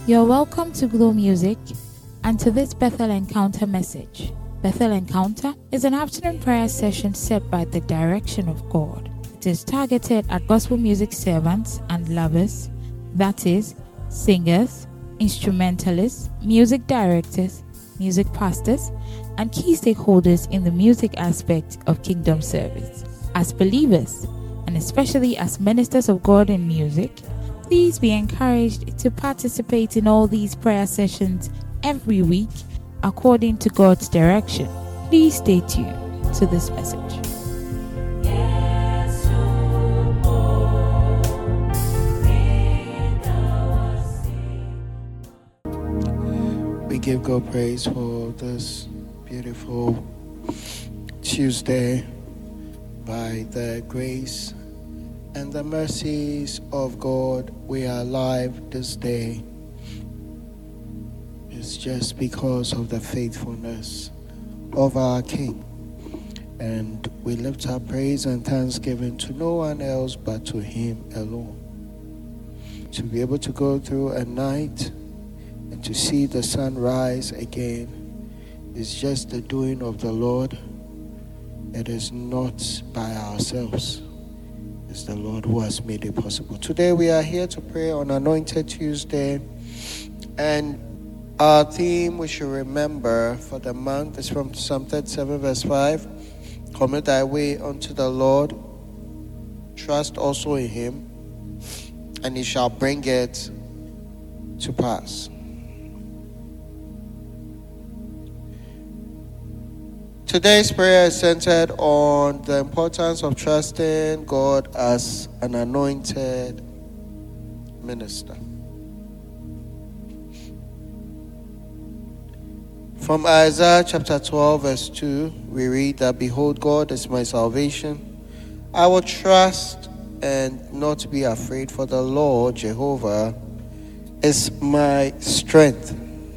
You're welcome to Glow Music and to this Bethel Encounter message. Bethel Encounter is an afternoon prayer session set by the direction of God. It is targeted at gospel music servants and lovers, that is, singers, instrumentalists, music directors, music pastors, and key stakeholders in the music aspect of kingdom service. As believers, and especially as ministers of God in music, please be encouraged to participate in all these prayer sessions every week according to God's direction. Please stay tuned to this message. We give God praise for this beautiful Tuesday. By the grace and the mercies of God, we are alive this day. It's just because of the faithfulness of our King. And we lift our praise and thanksgiving to no one else but to Him alone. To be able to go through a night and to see the sun rise again is just the doing of the Lord. It is not by ourselves. It's the Lord who has made it possible. Today we are here to pray on Anointed Tuesday. And our theme we should remember for the month is from Psalm 37 verse 5. Commit thy way unto the Lord. Trust also in Him, and He shall bring it to pass. Today's prayer is centered on the importance of trusting God as an anointed minister. From Isaiah chapter 12 verse 2, we read that, "Behold, God is my salvation. I will trust and not be afraid, for the Lord Jehovah is my strength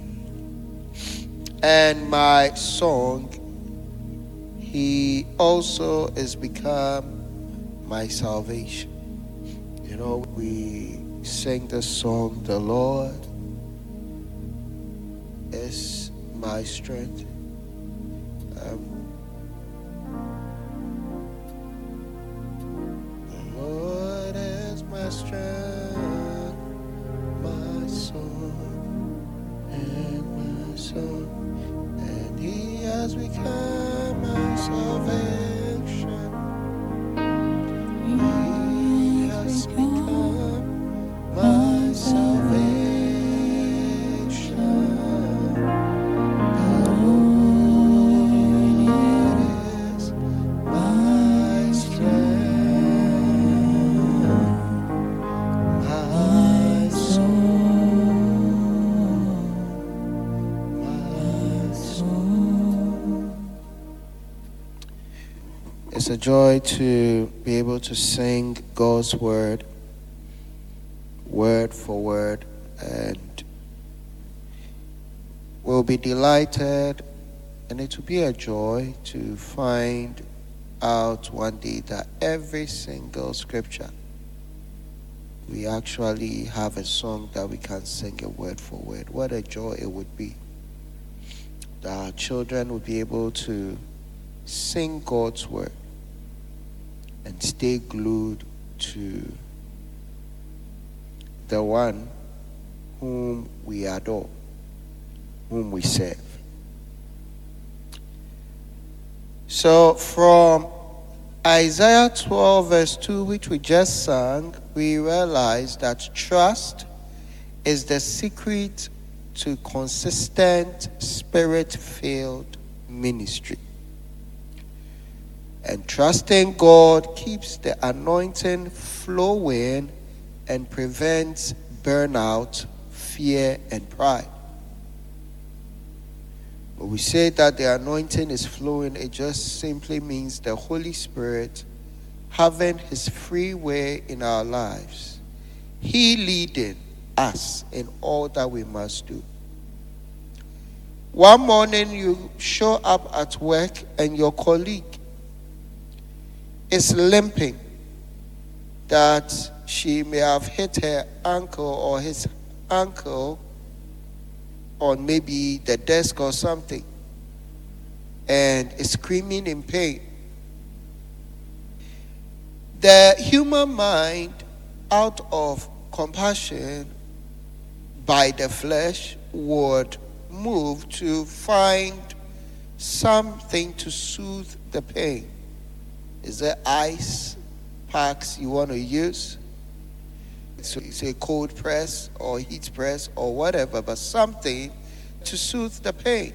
and my song. He also is become my salvation." You know, we sing the song, "The Lord is my strength." The Lord is my strength, my song, and my song, and He has become my salvation. He has become my salvation. The Lord is my strength, my soul. It's a joy to be able to sing God's word, word for word, and we'll be delighted, and it will be a joy to find out one day that every single scripture, we actually have a song that we can sing it word for word. What a joy it would be that our children will be able to sing God's word and stay glued to the one whom we adore, whom we serve. So from Isaiah 12 verse 2, which we just sang, we realize that trust is the secret to consistent spirit-filled ministry. And trusting God keeps the anointing flowing and prevents burnout, fear, and pride. When we say that the anointing is flowing, it just simply means the Holy Spirit having His free way in our lives. He leading us in all that we must do. One morning you show up at work and your colleague is limping, that she may have hit her ankle or his ankle on maybe the desk or something and is screaming in pain. The human mind, out of compassion by the flesh, would move to find something to soothe the pain. Is there ice packs you want to use? So it's a cold press or heat press or whatever, but something to soothe the pain.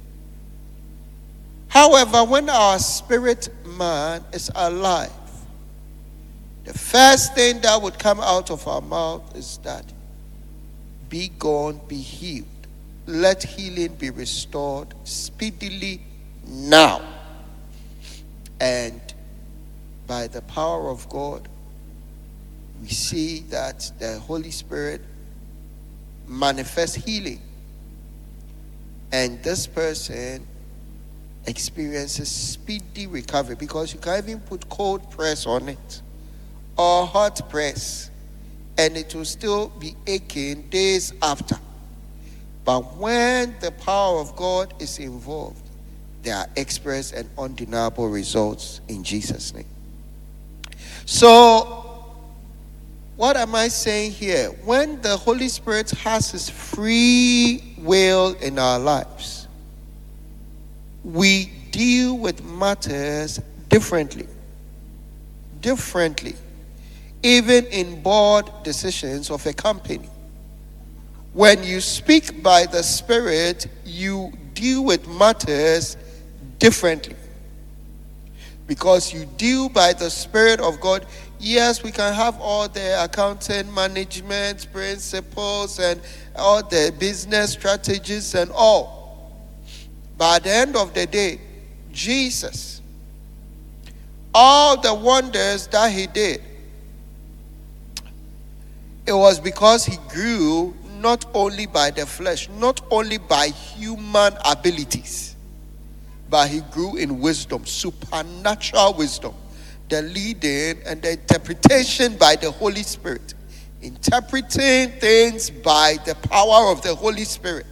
However, when our spirit man is alive, the first thing that would come out of our mouth is that, be gone, be healed. Let healing be restored speedily now. And by the power of God, we see that the Holy Spirit manifests healing. And this person experiences speedy recovery, because you can even put cold press on it or hot press and it will still be aching days after. But when the power of God is involved, there are express and undeniable results in Jesus' name. So, what am I saying here? When the Holy Spirit has his free will in our lives, we deal with matters differently. Even in board decisions of a company. When you speak by the Spirit, you deal with matters differently. Because you deal by the Spirit of God. Yes, we can have all the accounting management principles and all the business strategies and all. But at the end of the day, Jesus, all the wonders that he did, it was because he grew not only by the flesh, not only by human abilities, but he grew in wisdom, supernatural wisdom, the leading and the interpretation by the Holy Spirit, interpreting things by the power of the Holy Spirit.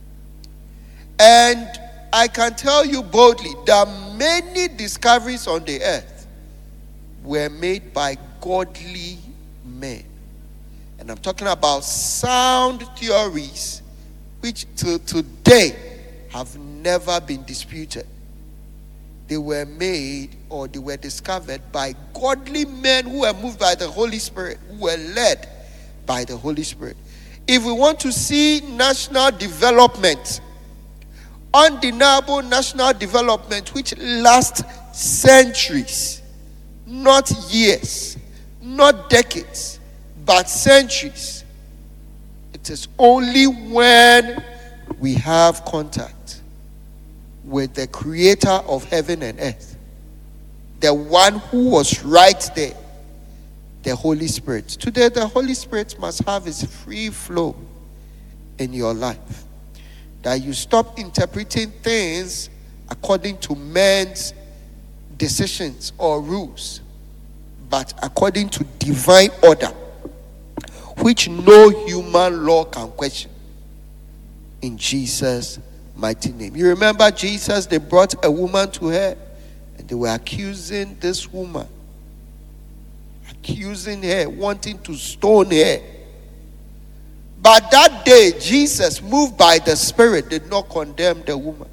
And I can tell you boldly that many discoveries on the earth were made by godly men. And I'm talking about sound theories which till today have never been disputed. They were made or they were discovered by godly men who were moved by the Holy Spirit, who were led by the Holy Spirit. If we want to see national development, undeniable national development which lasts centuries, not years, not decades, but centuries, it is only when we have contact with the creator of heaven and earth, the one who was right there, the Holy Spirit. Today, the Holy Spirit must have his free flow in your life. That you stop interpreting things according to men's decisions or rules, but according to divine order, which no human law can question. In Jesus' mighty name. You remember Jesus, they brought a woman to her and they were accusing this woman. Accusing her, wanting to stone her. But that day, Jesus, moved by the Spirit, did not condemn the woman.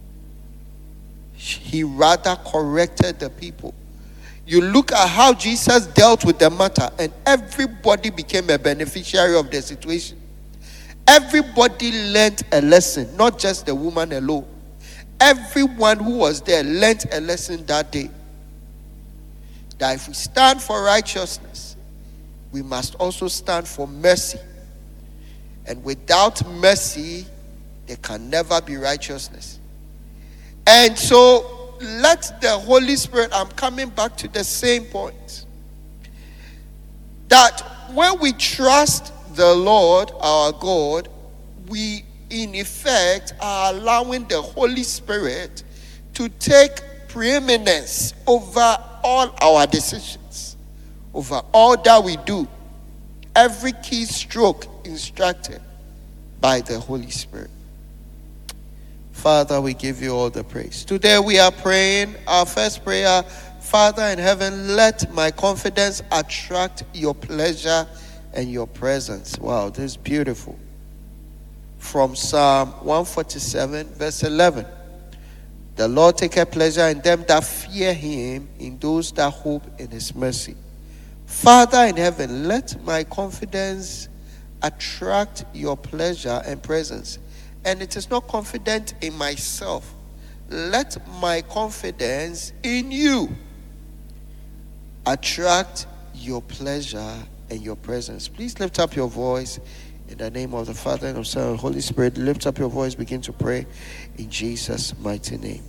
He rather corrected the people. You look at how Jesus dealt with the matter, and everybody became a beneficiary of the situation. Everybody learned a lesson, not just the woman alone. Everyone who was there learned a lesson that day. That if we stand for righteousness, we must also stand for mercy. And without mercy, there can never be righteousness. And so, let the Holy Spirit, I'm coming back to the same point, that when we trust the Lord, our God, we in effect are allowing the Holy Spirit to take preeminence over all our decisions, over all that we do, every key stroke instructed by the Holy Spirit. Father, we give you all the praise. Today we are praying our first prayer. Father in heaven, let my confidence attract your pleasure and your presence. Wow, this is beautiful. From Psalm 147, verse 11. The Lord taketh pleasure in them that fear him, in those that hope in his mercy. Father in heaven, let my confidence attract your pleasure and presence. And it is not confident in myself. Let my confidence in you attract your pleasure and your presence. Please lift up your voice in the name of the Father and of the Son and the Holy Spirit. Lift up your voice, begin to pray in Jesus' mighty name.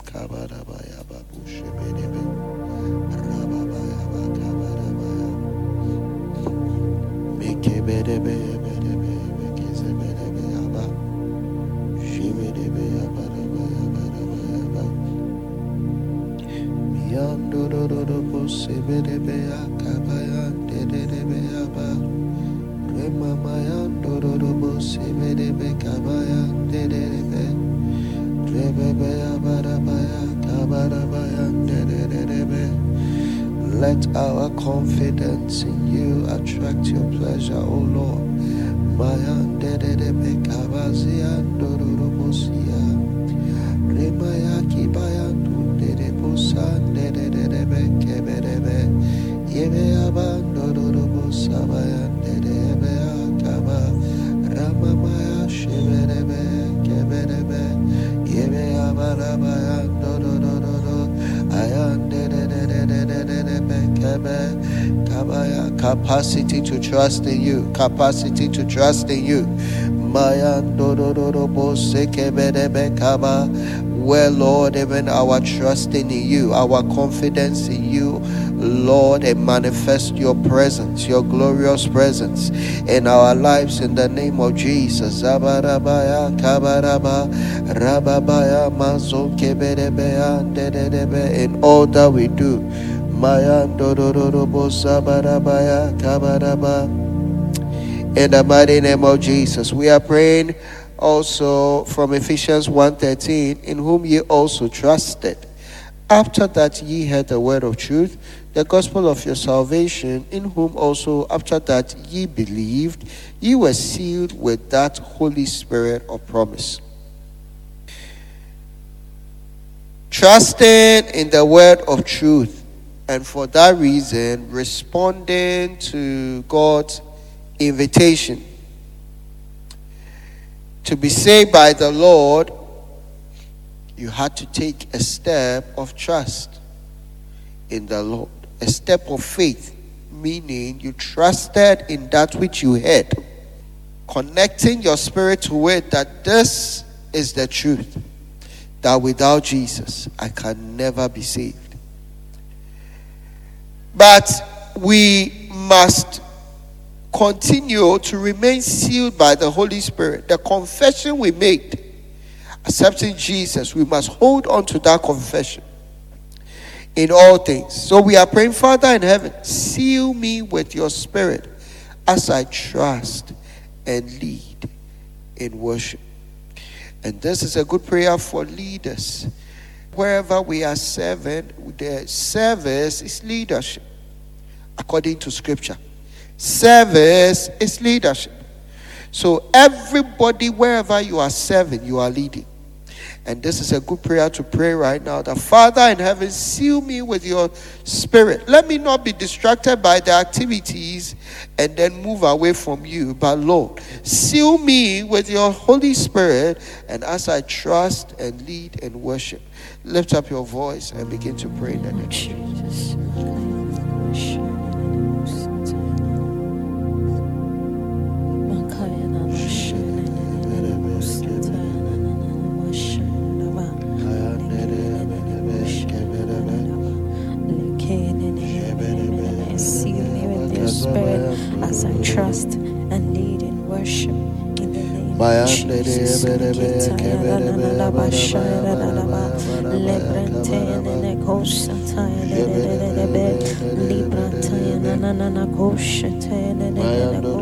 Let our confidence in you attract your pleasure, O Lord. Capacity to trust in you. Capacity to trust in you. Where, Lord, even our trusting in you, our confidence in you, Lord, and manifest your presence, your glorious presence in our lives in the name of Jesus. In all that we do. In the mighty name of Jesus, we are praying also from Ephesians 1:13, in whom ye also trusted, after that ye heard the word of truth, the gospel of your salvation, in whom also after that ye believed, ye were sealed with that Holy Spirit of promise. Trusting in the word of truth, and for that reason, responding to God's invitation to be saved by the Lord, you had to take a step of trust in the Lord, a step of faith, meaning you trusted in that which you heard, connecting your spirit to it that this is the truth, that without Jesus I can never be saved. But we must continue to remain sealed by the Holy Spirit. The confession we made, accepting Jesus, we must hold on to that confession in all things. So we are praying, Father in heaven, seal me with your Spirit as I trust and lead in worship. And this is a good prayer for leaders. Wherever we are serving, the service is leadership. According to scripture, service is leadership. So everybody, wherever you are serving, you are leading. And this is a good prayer to pray right now, that Father in heaven, seal me with your Spirit. Let me not be distracted by the activities and then move away from you. But Lord, seal me with your Holy Spirit, and as I trust and lead and worship, lift up your voice and begin to pray in the name of Jesus. As I trust and lead in worship in the name of Jesus.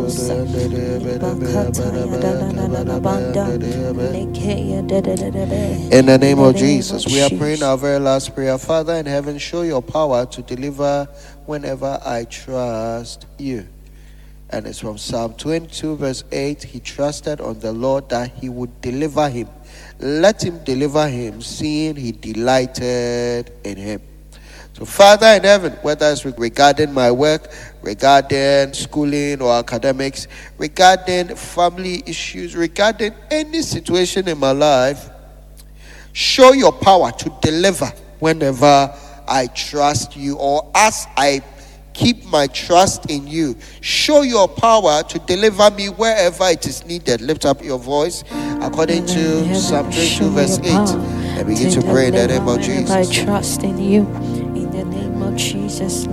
In the name of Jesus, we are praying our very last prayer. Father in heaven, show your power to deliver whenever I trust you. And it's from Psalm 22 verse 8. He trusted on the Lord that he would deliver him. Let him deliver him, seeing he delighted in him. So Father in heaven, whether it's regarding my work, regarding schooling or academics, regarding family issues, regarding any situation in my life, show your power to deliver whenever I trust you, or as I keep my trust in you. Show your power to deliver me wherever it is needed. Lift up your voice according to Psalm 22 verse 8 and begin to pray in the name of Jesus. I trust in you. In the name of Jesus,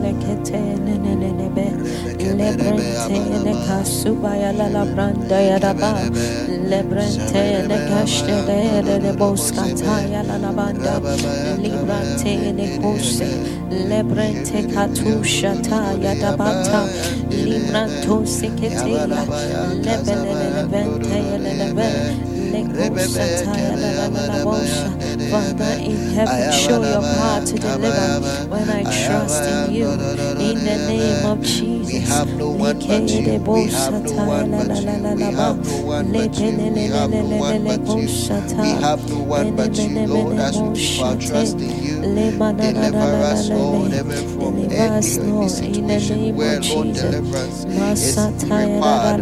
Father in heaven, show your power to deliver when I trust in you. In the name of Jesus. We have no one but you. We have no one but you. We have no one but you. We have no one but you. We have no one but you, Lord, as we keep our trust in you. Deliver us, Lord, even from any situation where, Lord, deliverance is required.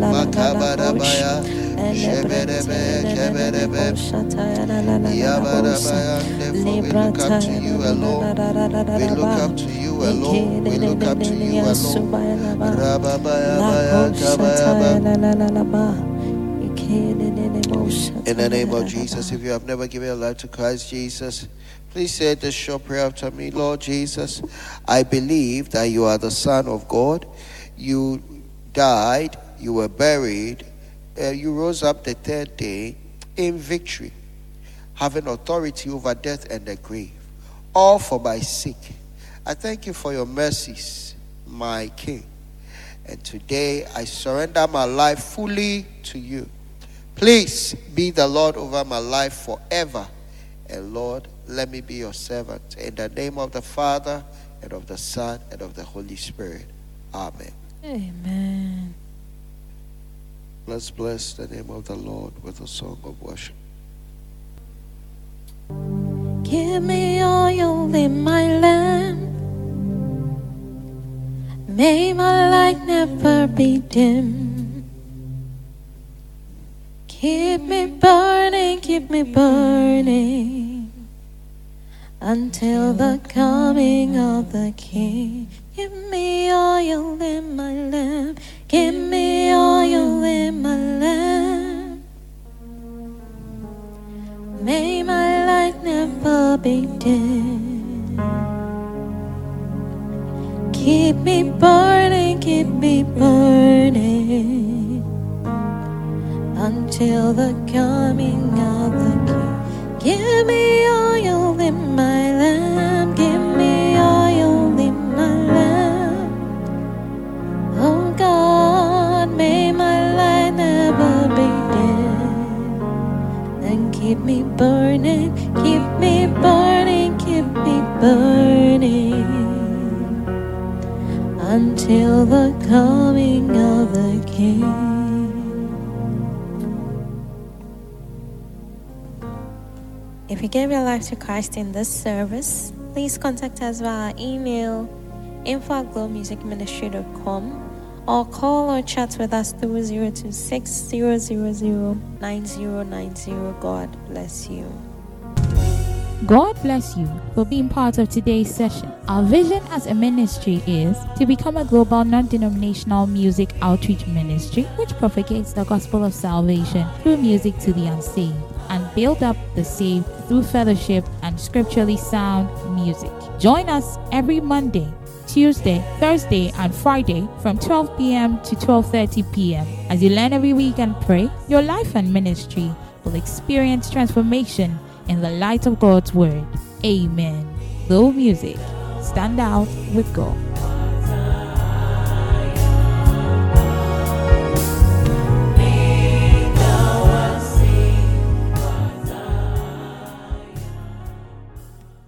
We look up to you alone. We look up to you alone. We look up to you alone. In the name of Jesus, if you have never given your life to Christ Jesus, please say this short prayer after me. Lord Jesus, I believe that you are the Son of God. You died, you were buried, you rose up the third day in victory, having authority over death and the grave, all for my sake. I thank you for your mercies, my King. And today I surrender my life fully to you. Please be the Lord over my life forever. And Lord, let me be your servant. In the name of the Father, and of the Son, and of the Holy Spirit. Amen. Amen. Let's bless the name of the Lord with a song of worship. Give me oil in my lamp. May my light never be dim. Keep me burning until the coming of the King. Give me oil in my lamp. Give me oil in my lamp. May my light never be dim. Keep me burning until the coming of the King. Give me oil in my lamp. Give me oil in my lamp. Oh God, may my light never be dim. And keep me burning until the coming of the King. If you gave your life to Christ in this service, please contact us via email info@glowmusicministry.com or call or chat with us through 026-000-9090. God bless you. God bless you for being part of today's session. Our vision as a ministry is to become a global non-denominational music outreach ministry which propagates the gospel of salvation through music to the unsaved and build up the saved through fellowship and scripturally sound music. Join us every Monday, Tuesday, Thursday, and Friday from 12 p.m. to 12:30 p.m. As you learn every week and pray, your life and ministry will experience transformation in the light of God's word. Amen. Glow Music. Stand out with God.